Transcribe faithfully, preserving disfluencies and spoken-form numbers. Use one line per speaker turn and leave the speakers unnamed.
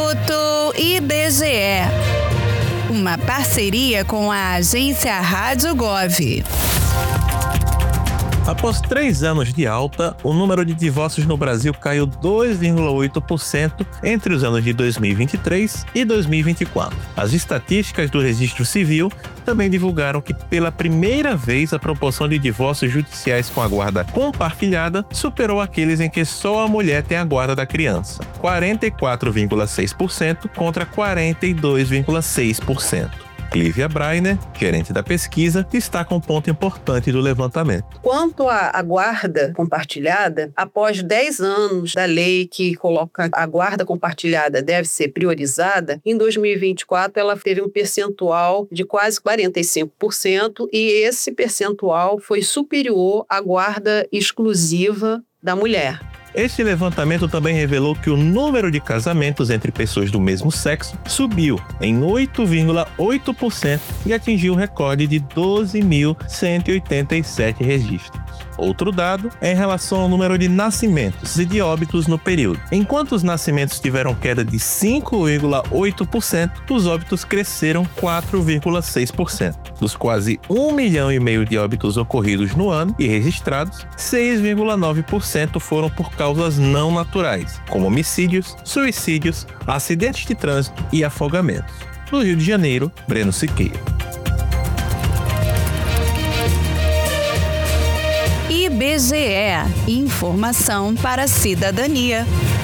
Minuto I B G E. Uma parceria com a agência Rádio Gov.
Após três anos de alta, o número de divórcios no Brasil caiu dois vírgula oito por cento entre os anos de dois mil e vinte e três e dois mil e vinte e quatro. As estatísticas do Registro Civil também divulgaram que, pela primeira vez, a proporção de divórcios judiciais com a guarda compartilhada superou aqueles em que só a mulher tem a guarda da criança, quarenta e quatro vírgula seis por cento contra quarenta e dois vírgula seis por cento. Lívia Breiner, gerente da pesquisa, destaca um ponto importante do levantamento.
Quanto à, à guarda compartilhada, após dez anos da lei que coloca a guarda compartilhada deve ser priorizada, em dois mil e vinte e quatro ela teve um percentual de quase quarenta e cinco por cento e esse percentual foi superior à guarda exclusiva da mulher.
Este levantamento também revelou que o número de casamentos entre pessoas do mesmo sexo subiu em oito vírgula oito por cento e atingiu o recorde de doze mil cento e oitenta e sete registros. Outro dado é em relação ao número de nascimentos e de óbitos no período. Enquanto os nascimentos tiveram queda de cinco vírgula oito por cento, os óbitos cresceram quatro vírgula seis por cento. Dos quase um milhão e meio de óbitos ocorridos no ano e registrados, seis vírgula nove por cento foram por causas não naturais, como homicídios, suicídios, acidentes de trânsito e afogamentos. No Rio de Janeiro, Breno Siqueira.
I B G E. Informação para a cidadania.